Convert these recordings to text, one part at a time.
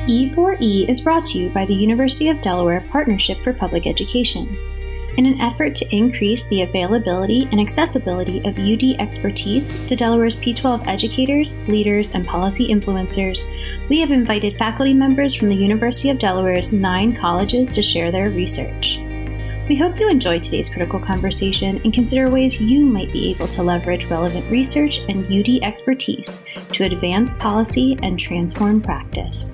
E4E is brought to you by the University of Delaware Partnership for Public Education. In an effort to increase the availability and accessibility of UD expertise to Delaware's P12 educators, leaders, and policy influencers, we have invited faculty members from the University of Delaware's 9 colleges to share their research. We hope you enjoyed today's critical conversation and consider ways you might be able to leverage relevant research and UD expertise to advance policy and transform practice.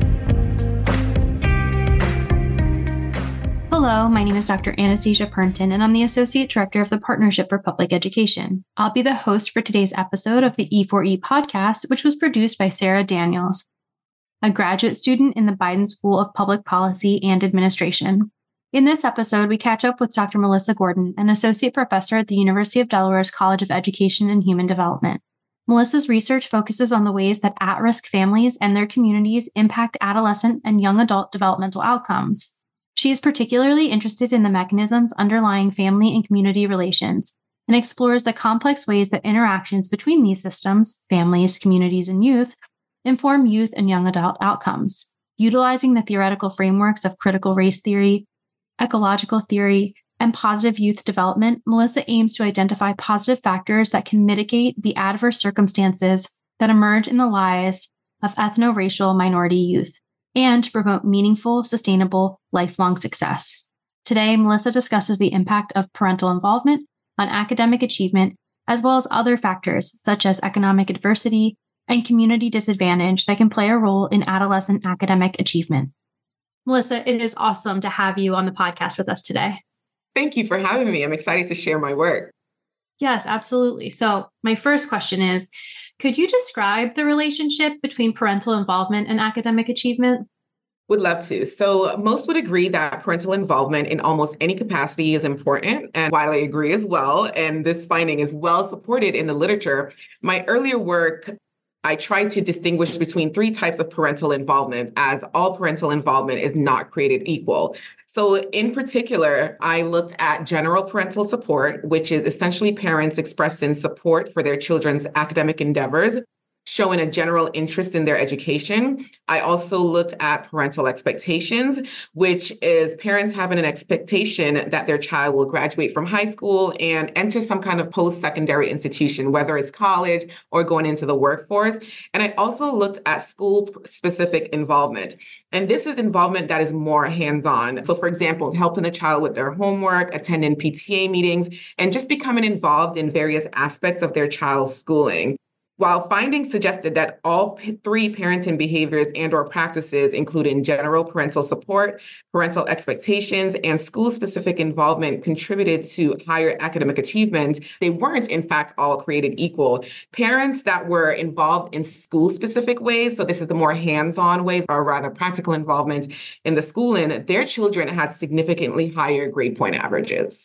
Hello, my name is Dr. Anastasia Pernton, and I'm the Associate Director of the Partnership for Public Education. I'll be the host for today's episode of the E4E podcast, which was produced by Sarah Daniels, a graduate student in the Biden School of Public Policy and Administration. In this episode, we catch up with Dr. Melissa Gordon, an Associate Professor at the University of Delaware's College of Education and Human Development. Melissa's research focuses on the ways that at-risk families and their communities impact adolescent and young adult developmental outcomes. She is particularly interested in the mechanisms underlying family and community relations and explores the complex ways that interactions between these systems, families, communities, and youth, inform youth and young adult outcomes. Utilizing the theoretical frameworks of critical race theory, ecological theory, and positive youth development, Melissa aims to identify positive factors that can mitigate the adverse circumstances that emerge in the lives of ethno-racial minority youth, and to promote meaningful, sustainable, lifelong success. Today, Melissa discusses the impact of parental involvement on academic achievement, as well as other factors such as economic adversity and community disadvantage that can play a role in adolescent academic achievement. Melissa, it is awesome to have you on the podcast with us today. Thank you for having me. I'm excited to share my work. Yes, absolutely. So my first question is, could you describe the relationship between parental involvement and academic achievement? Would love to. So most would agree that parental involvement in almost any capacity is important. And while I agree as well, and this finding is well supported in the literature, my earlier work, I tried to distinguish between 3 types of parental involvement, as all parental involvement is not created equal. So in particular, I looked at general parental support, which is essentially parents expressing support for their children's academic endeavors, showing a general interest in their education. I also looked at parental expectations, which is parents having an expectation that their child will graduate from high school and enter some kind of post-secondary institution, whether it's college or going into the workforce. And I also looked at school-specific involvement. And this is involvement that is more hands-on. So for example, helping the child with their homework, attending PTA meetings, and just becoming involved in various aspects of their child's schooling. While findings suggested that all 3 parenting behaviors and/or practices, including general parental support, parental expectations, and school-specific involvement contributed to higher academic achievement, they weren't, in fact, all created equal. Parents that were involved in school-specific ways, so this is the more hands-on ways, or rather practical involvement in the schooling, their children had significantly higher grade point averages.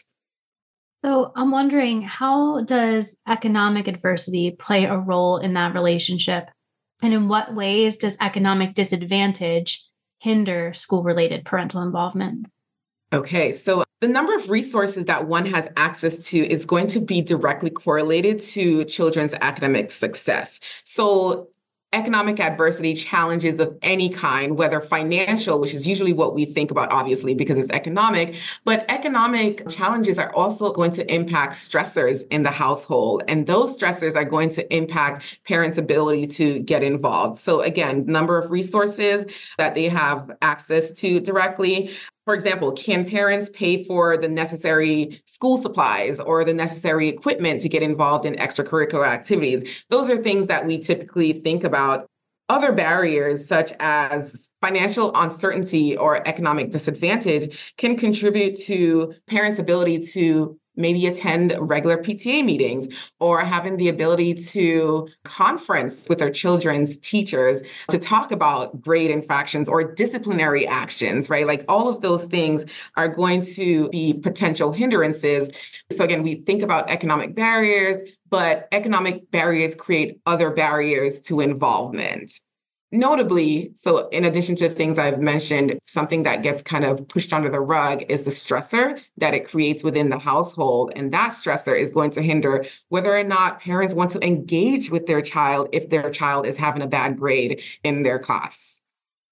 So I'm wondering, how does economic adversity play a role in that relationship? And in what ways does economic disadvantage hinder school-related parental involvement? Okay, so the number of resources that one has access to is going to be directly correlated to children's academic success. So economic adversity, challenges of any kind, whether financial, which is usually what we think about, obviously, because it's economic, but economic challenges are also going to impact stressors in the household. And those stressors are going to impact parents' ability to get involved. So again, number of resources that they have access to directly. For example, can parents pay for the necessary school supplies or the necessary equipment to get involved in extracurricular activities? Those are things that we typically think about. Other barriers, such as financial uncertainty or economic disadvantage, can contribute to parents' ability to maybe attend regular PTA meetings or having the ability to conference with their children's teachers to talk about grade infractions or disciplinary actions, right? Like all of those things are going to be potential hindrances. So again, we think about economic barriers, but economic barriers create other barriers to involvement. Notably, so in addition to things I've mentioned, something that gets kind of pushed under the rug is the stressor that it creates within the household. And that stressor is going to hinder whether or not parents want to engage with their child if their child is having a bad grade in their class.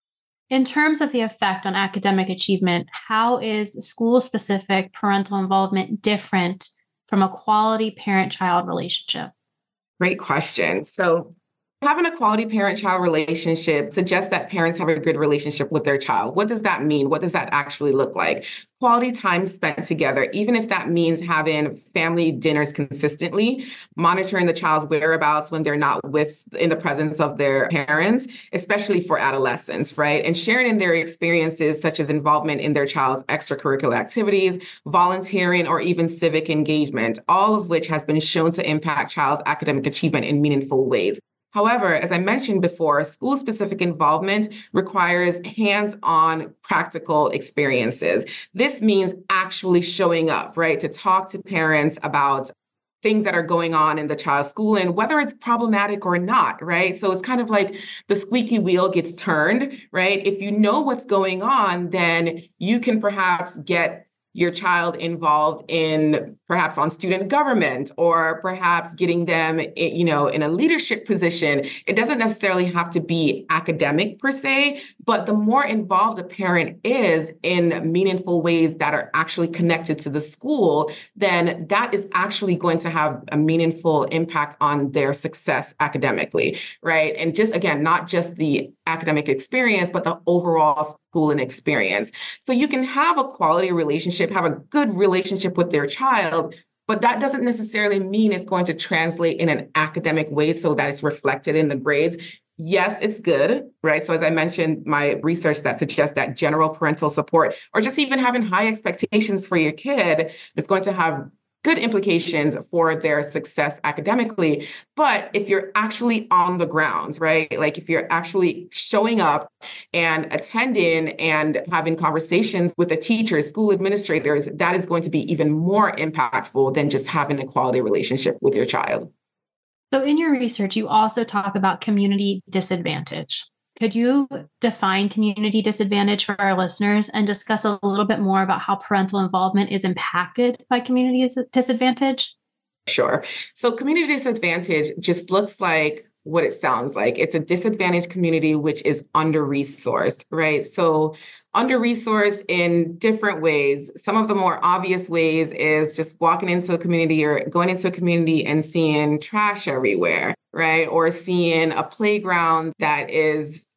In terms of the effect on academic achievement, how is school-specific parental involvement different from a quality parent-child relationship? Great question. So having a quality parent-child relationship suggests that parents have a good relationship with their child. What does that mean? What does that actually look like? Quality time spent together, even if that means having family dinners consistently, monitoring the child's whereabouts when they're not in the presence of their parents, especially for adolescents, right? And sharing in their experiences, such as involvement in their child's extracurricular activities, volunteering, or even civic engagement, all of which has been shown to impact child's academic achievement in meaningful ways. However, as I mentioned before, school-specific involvement requires hands-on practical experiences. This means actually showing up, right, to talk to parents about things that are going on in the child's school and whether it's problematic or not, right? So it's kind of like the squeaky wheel gets turned, right? If you know what's going on, then you can perhaps get your child involved in perhaps on student government or perhaps getting them, in a leadership position. It doesn't necessarily have to be academic per se, but the more involved a parent is in meaningful ways that are actually connected to the school, then that is actually going to have a meaningful impact on their success academically, right? And just, again, not just the academic experience, but the overall schooling experience. So you can have a quality relationship, have a good relationship with their child, but that doesn't necessarily mean it's going to translate in an academic way so that it's reflected in the grades. Yes, it's good, right? So as I mentioned, my research that suggests that general parental support or just even having high expectations for your kid is going to have good implications for their success academically. But if you're actually on the grounds, right? Like if you're actually showing up and attending and having conversations with the teachers, school administrators, that is going to be even more impactful than just having a quality relationship with your child. So in your research, you also talk about community disadvantage. Could you define community disadvantage for our listeners and discuss a little bit more about how parental involvement is impacted by community disadvantage? Sure. So community disadvantage just looks like what it sounds like. It's a disadvantaged community which is under-resourced, right? So under-resourced in different ways. Some of the more obvious ways is just walking into a community or going into a community and seeing trash everywhere, right? Or seeing a playground that is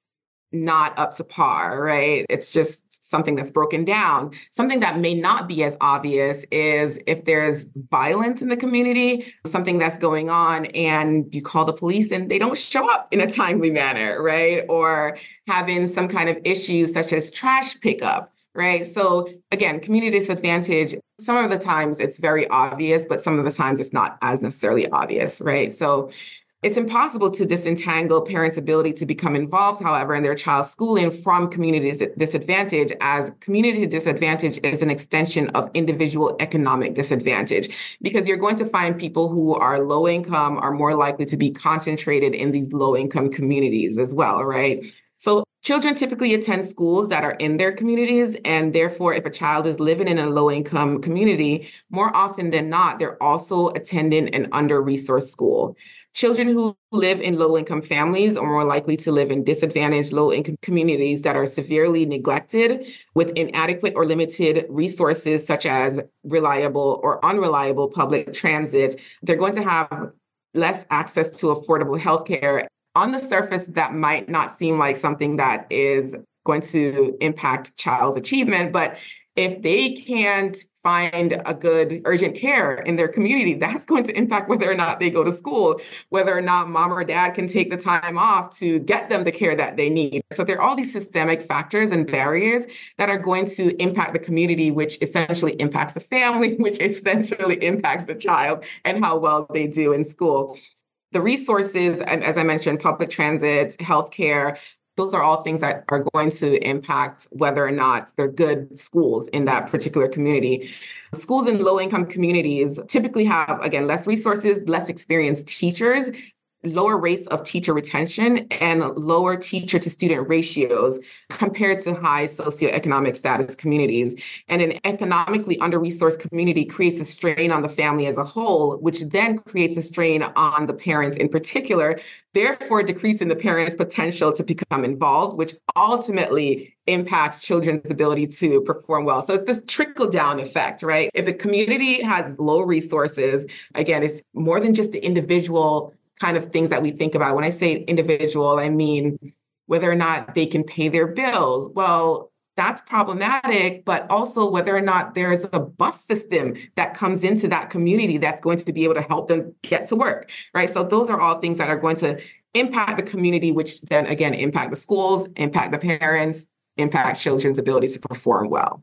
not up to par, right? It's just something that's broken down. Something that may not be as obvious is if there's violence in the community, something that's going on and you call the police and they don't show up in a timely manner, right? Or having some kind of issues such as trash pickup, right? So again, community disadvantage, some of the times it's very obvious, but some of the times it's not as necessarily obvious, right? So it's impossible to disentangle parents' ability to become involved, however, in their child's schooling from community disadvantage, as community disadvantage is an extension of individual economic disadvantage, because you're going to find people who are low income are more likely to be concentrated in these low income communities as well, right? So children typically attend schools that are in their communities, and therefore, if a child is living in a low-income community, more often than not, they're also attending an under-resourced school. Children who live in low-income families are more likely to live in disadvantaged low-income communities that are severely neglected with inadequate or limited resources such as reliable or unreliable public transit. They're going to have less access to affordable healthcare. On the surface, that might not seem like something that is going to impact child's achievement, but if they can't find a good urgent care in their community, that's going to impact whether or not they go to school, whether or not mom or dad can take the time off to get them the care that they need. So there are all these systemic factors and barriers that are going to impact the community, which essentially impacts the family, which essentially impacts the child and how well they do in school. The resources, as I mentioned, public transit, healthcare, those are all things that are going to impact whether or not they're good schools in that particular community. Schools in low-income communities typically have, again, less resources, less experienced teachers, lower rates of teacher retention and lower teacher to student ratios compared to high socioeconomic status communities. And an economically under-resourced community creates a strain on the family as a whole, which then creates a strain on the parents in particular, therefore decreasing the parents' potential to become involved, which ultimately impacts children's ability to perform well. So it's this trickle-down effect, right? If the community has low resources, again, it's more than just the individual kind of things that we think about. When I say individual, I mean whether or not they can pay their bills. Well, that's problematic, but also whether or not there's a bus system that comes into that community that's going to be able to help them get to work, right? So those are all things that are going to impact the community, which then again impact the schools, impact the parents, impact children's ability to perform well.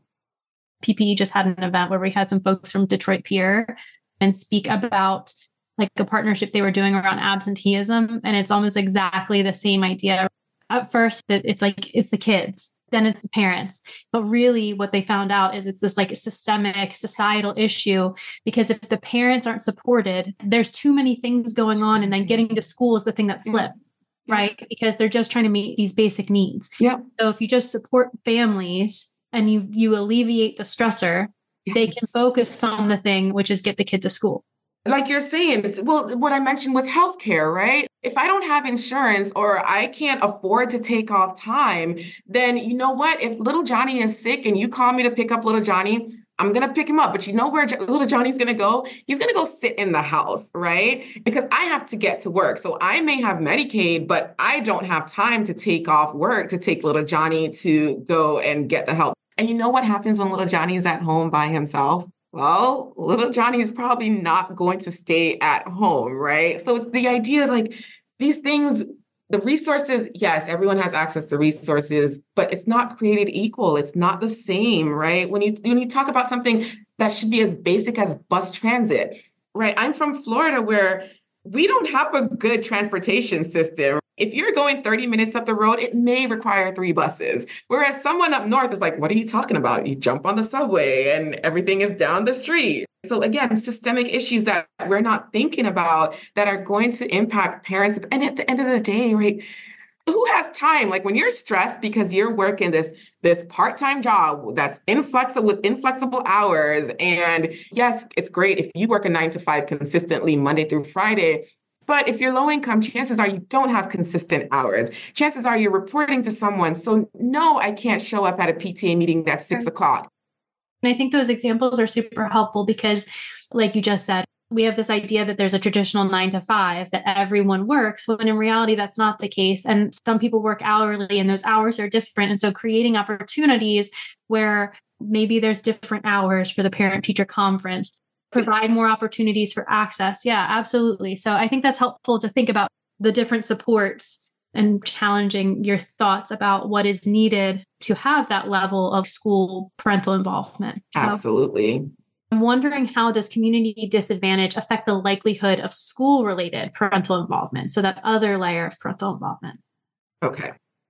PPE just had an event where we had some folks from Detroit Peer and speak about like a partnership they were doing around absenteeism. And it's almost exactly the same idea. At first, that it's like, it's the kids, then it's the parents. But really what they found out is it's this like systemic societal issue, because if the parents aren't supported, there's too many things going on. And then getting to school is the thing that slipped, right? Because they're just trying to meet these basic needs. Yeah. So if you just support families and you alleviate the stressor, they can focus on the thing, which is get the kid to school. Like you're saying, well, what I mentioned with healthcare, right? If I don't have insurance or I can't afford to take off time, then you know what? If little Johnny is sick and you call me to pick up little Johnny, I'm going to pick him up. But you know where little Johnny's going to go? He's going to go sit in the house, right? Because I have to get to work. So I may have Medicaid, but I don't have time to take off work to take little Johnny to go and get the help. And you know what happens when little Johnny is at home by himself? Well, little Johnny is probably not going to stay at home, right? So it's the idea like these things, the resources, yes, everyone has access to resources, but it's not created equal. It's not the same, right? When you talk about something that should be as basic as bus transit, right? I'm from Florida where we don't have a good transportation system. If you're going 30 minutes up the road, it may require 3 buses. Whereas someone up north is like, what are you talking about? You jump on the subway and everything is down the street. So again, systemic issues that we're not thinking about that are going to impact parents. And at the end of the day, right, who has time? Like when you're stressed because you're working this part-time job that's inflexible hours. And yes, it's great if you work a 9 to 5 consistently Monday through Friday. But if you're low income, chances are you don't have consistent hours. Chances are you're reporting to someone. So no, I can't show up at a PTA meeting that's 6 o'clock. And I think those examples are super helpful because, like you just said, we have this idea that there's a traditional 9 to 5 that everyone works, when in reality, that's not the case. And some people work hourly and those hours are different. And so creating opportunities where maybe there's different hours for the parent-teacher conference, provide more opportunities for access. Yeah, absolutely. So I think that's helpful to think about the different supports and challenging your thoughts about what is needed to have that level of school parental involvement. So absolutely. I'm wondering, how does community disadvantage affect the likelihood of school-related parental involvement? So that other layer of parental involvement. Okay.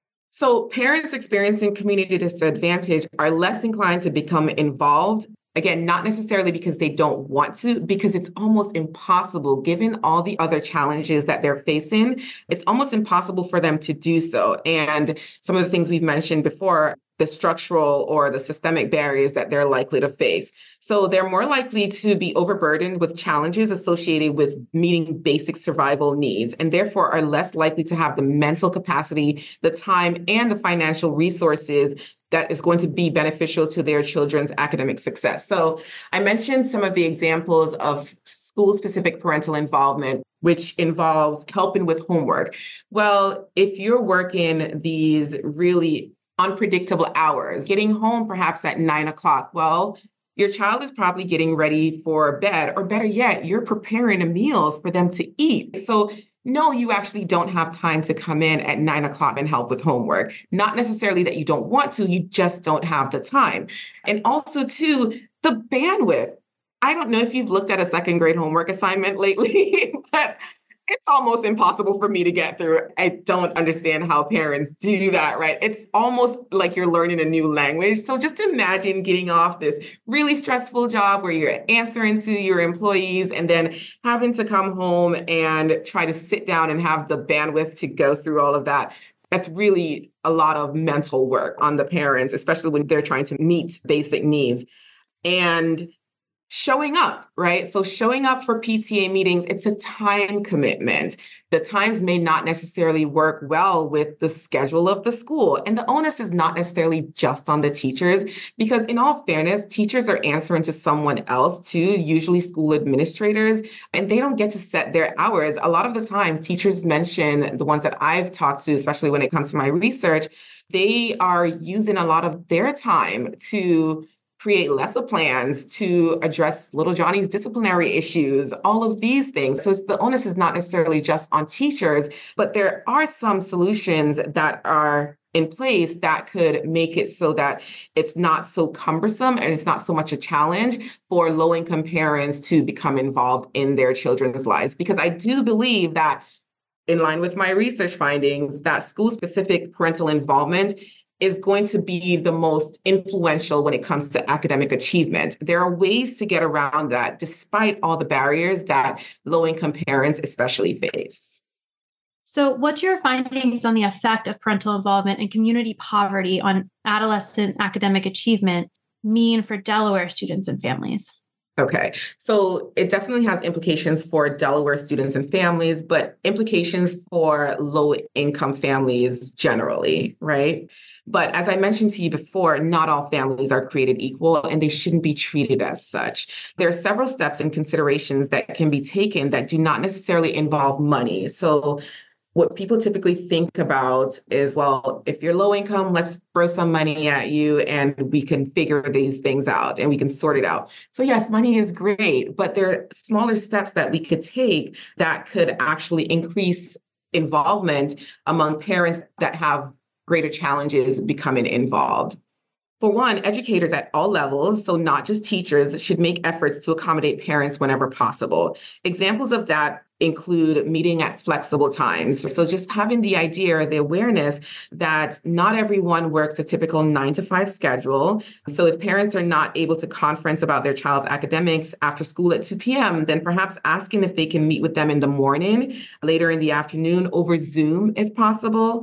So parents experiencing community disadvantage are less inclined to become involved. Again, not necessarily because they don't want to, because it's almost impossible, given all the other challenges that they're facing, it's almost impossible for them to do so. And some of the things we've mentioned before, the structural or the systemic barriers that they're likely to face. So they're more likely to be overburdened with challenges associated with meeting basic survival needs, and therefore are less likely to have the mental capacity, the time, and the financial resources that is going to be beneficial to their children's academic success. So I mentioned some of the examples of school-specific parental involvement, which involves helping with homework. Well, if you're working these really unpredictable hours, getting home perhaps at 9 o'clock, well, your child is probably getting ready for bed, or better yet, you're preparing meals for them to eat. So no, you actually don't have time to come in at 9 o'clock and help with homework. Not necessarily that you don't want to, you just don't have the time. And also too, the bandwidth. I don't know if you've looked at a second grade homework assignment lately, but It's almost impossible for me to get through. I don't understand how parents do that, right? It's almost like you're learning a new language. So just imagine getting off this really stressful job where you're answering to your employees and then having to come home and try to sit down and have the bandwidth to go through all of that. That's really a lot of mental work on the parents, especially when they're trying to meet basic needs. And showing up, right? So showing up for PTA meetings, it's a time commitment. The times may not necessarily work well with the schedule of the school. And the onus is not necessarily just on the teachers, because in all fairness, teachers are answering to someone else too, usually school administrators, and they don't get to set their hours. A lot of the times teachers mention, the ones that I've talked to, especially when it comes to my research, they are using a lot of their time to create lesson plans, to address little Johnny's disciplinary issues, all of these things. So the onus is not necessarily just on teachers, but there are some solutions that are in place that could make it so that it's not so cumbersome and it's not so much a challenge for low-income parents to become involved in their children's lives. Because I do believe that, in line with my research findings, that school-specific parental involvement is going to be the most influential when it comes to academic achievement. There are ways to get around that despite all the barriers that low-income parents especially face. So what's your findings on the effect of parental involvement and community poverty on adolescent academic achievement mean for Delaware students and families? Okay, so it definitely has implications for Delaware students and families, but implications for low-income families generally, right? But as I mentioned to you before, not all families are created equal and they shouldn't be treated as such. There are several steps and considerations that can be taken that do not necessarily involve money. So what people typically think about is, well, if you're low income, let's throw some money at you and we can figure these things out and we can sort it out. So yes, money is great, but there are smaller steps that we could take that could actually increase involvement among parents that have greater challenges becoming involved. For one, educators at all levels, so not just teachers, should make efforts to accommodate parents whenever possible. Examples of that include meeting at flexible times. So just having the idea, the awareness that not everyone works a typical 9 to 5 schedule. So if parents are not able to conference about their child's academics after school at 2 p.m., then perhaps asking if they can meet with them in the morning, later in the afternoon, over Zoom if possible.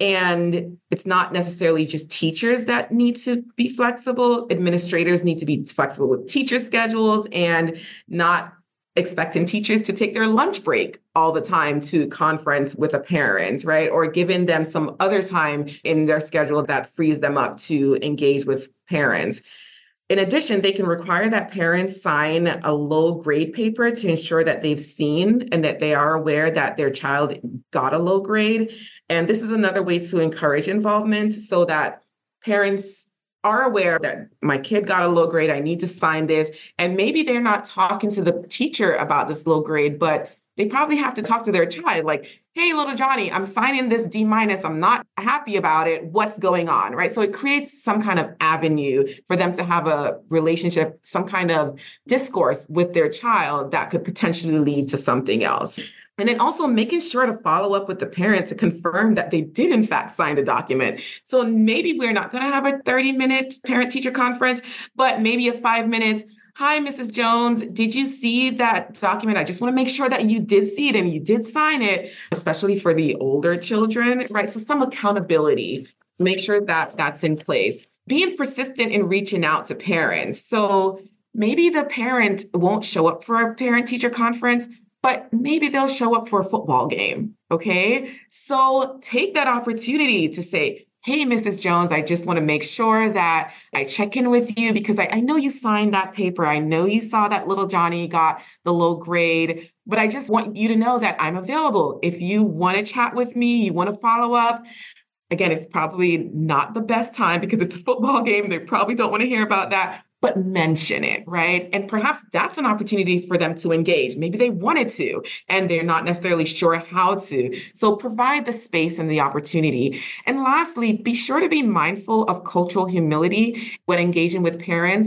And it's not necessarily just teachers that need to be flexible. Administrators need to be flexible with teacher schedules and not expecting teachers to take their lunch break all the time to conference with a parent, right? Or giving them some other time in their schedule that frees them up to engage with parents. In addition, they can require that parents sign a low grade paper to ensure that they've seen and that they are aware that their child got a low grade. And this is another way to encourage involvement so that parents are aware that my kid got a low grade, I need to sign this. And maybe they're not talking to the teacher about this low grade, but they probably have to talk to their child like, hey, little Johnny, I'm signing this D-. I'm not happy about it. What's going on, right? So it creates some kind of avenue for them to have a relationship, some kind of discourse with their child that could potentially lead to something else. And then also making sure to follow up with the parent to confirm that they did in fact sign the document. So maybe we're not going to have a 30-minute parent-teacher conference, but maybe a 5 minutes. Hi, Mrs. Jones, did you see that document? I just want to make sure that you did see it and you did sign it, especially for the older children, right? So some accountability, make sure that that's in place. Being persistent in reaching out to parents. So maybe the parent won't show up for a parent-teacher conference, but maybe they'll show up for a football game, okay? So take that opportunity to say, hey, Mrs. Jones, I just want to make sure that I check in with you because I know you signed that paper. I know you saw that little Johnny got the low grade, but I just want you to know that I'm available. If you want to chat with me, you want to follow up. Again, it's probably not the best time because it's a football game. They probably don't want to hear about that, but mention it, right? And perhaps that's an opportunity for them to engage. Maybe they wanted to, and they're not necessarily sure how to. So provide the space and the opportunity. And lastly, be sure to be mindful of cultural humility when engaging with parents.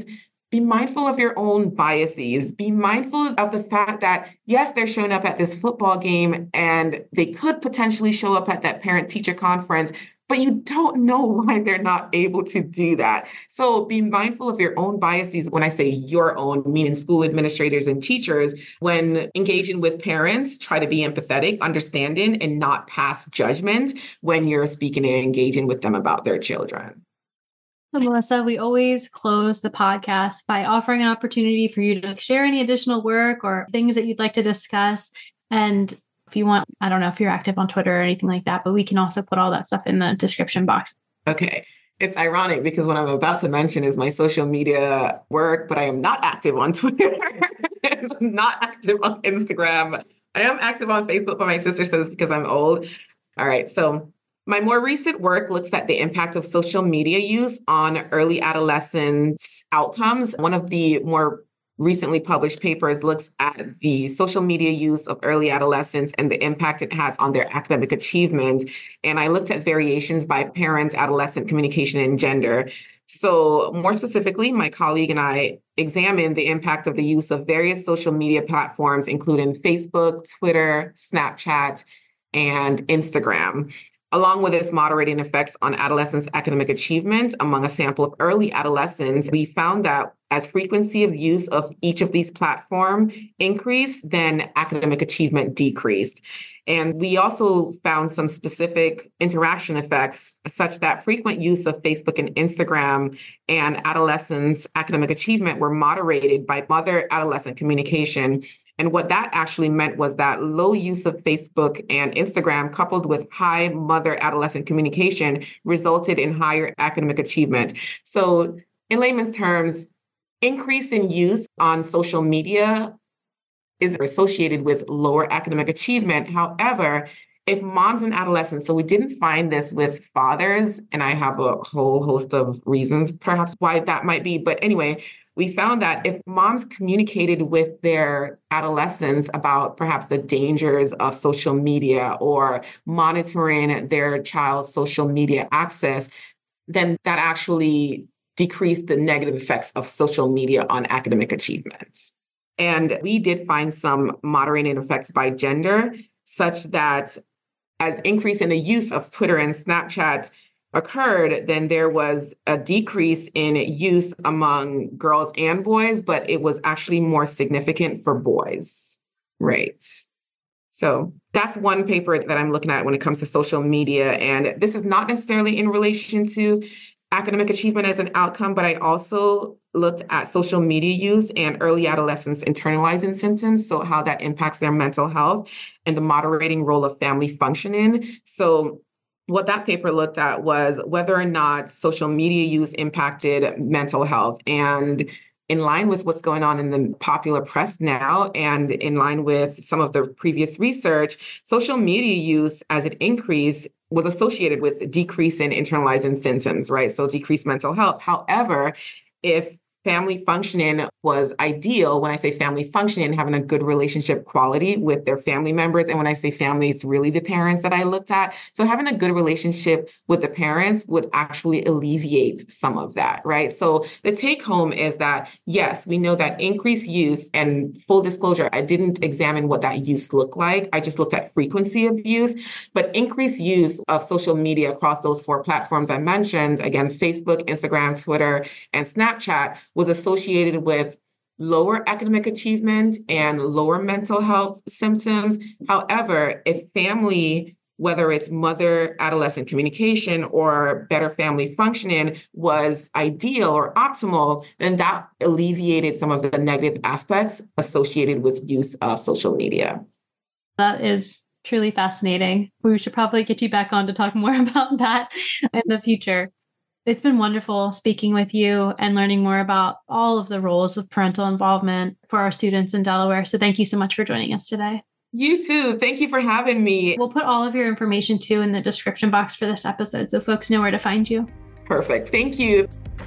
be mindful of your own biases. Be mindful of the fact that, yes, they're showing up at this football game and they could potentially show up at that parent-teacher conference, but you don't know why they're not able to do that. So be mindful of your own biases. When I say your own, meaning school administrators and teachers, when engaging with parents, try to be empathetic, understanding, and not pass judgment when you're speaking and engaging with them about their children. So Melissa, we always close the podcast by offering an opportunity for you to share any additional work or things that you'd like to discuss. And if you want, I don't know if you're active on Twitter or anything like that, but we can also put all that stuff in the description box. Okay. It's ironic because what I'm about to mention is my social media work, but I am not active on Twitter. I'm not active on Instagram. I am active on Facebook, but my sister says because I'm old. All right. So my more recent work looks at the impact of social media use on early adolescence outcomes. One of the more recently published papers looks at the social media use of early adolescents and the impact it has on their academic achievement. And I looked at variations by parent, adolescent communication, and gender. So more specifically, my colleague and I examined the impact of the use of various social media platforms, including Facebook, Twitter, Snapchat, and Instagram, along with its moderating effects on adolescents' academic achievement. Among a sample of early adolescents, we found that as frequency of use of each of these platforms increased, then academic achievement decreased. And we also found some specific interaction effects, such that frequent use of Facebook and Instagram and adolescents' academic achievement were moderated by mother-adolescent communication. And what that actually meant was that low use of Facebook and Instagram coupled with high mother-adolescent communication resulted in higher academic achievement. So in layman's terms, increase in use on social media is associated with lower academic achievement. However, if moms and adolescents, so we didn't find this with fathers, and I have a whole host of reasons perhaps why that might be. But anyway, we found that if moms communicated with their adolescents about perhaps the dangers of social media or monitoring their child's social media access, then that actually decreased the negative effects of social media on academic achievements. And we did find some moderating effects by gender, such that as increase in the use of Twitter and Snapchat occurred, then there was a decrease in use among girls and boys, but it was actually more significant for boys. Right. So that's one paper that I'm looking at when it comes to social media. And this is not necessarily in relation to academic achievement as an outcome, but I also looked at social media use and early adolescents internalizing symptoms, so how that impacts their mental health and the moderating role of family functioning. So what that paper looked at was whether or not social media use impacted mental health. And in line with what's going on in the popular press now, and in line with some of the previous research, social media use as it increased was associated with a decrease in internalizing symptoms, right? So decreased mental health. However, if family functioning was ideal, when I say family functioning, having a good relationship quality with their family members. And when I say family, it's really the parents that I looked at. So having a good relationship with the parents would actually alleviate some of that, right? So the take home is that, yes, we know that increased use, and full disclosure, I didn't examine what that use looked like. I just looked at frequency of use, but increased use of social media across those 4 platforms I mentioned, again, Facebook, Instagram, Twitter, and Snapchat, was associated with lower academic achievement and lower mental health symptoms. However, if family, whether it's mother-adolescent communication or better family functioning, was ideal or optimal, then that alleviated some of the negative aspects associated with use of social media. That is truly fascinating. We should probably get you back on to talk more about that in the future. It's been wonderful speaking with you and learning more about all of the roles of parental involvement for our students in Delaware. So thank you so much for joining us today. You too. Thank you for having me. We'll put all of your information too in the description box for this episode so folks know where to find you. Perfect. Thank you.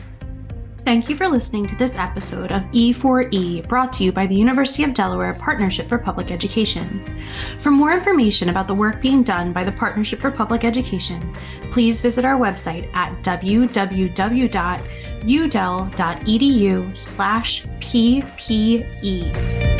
Thank you for listening to this episode of E4E, brought to you by the University of Delaware Partnership for Public Education. For more information about the work being done by the Partnership for Public Education, please visit our website at www.udexpertise.org. udel.edu/PPE.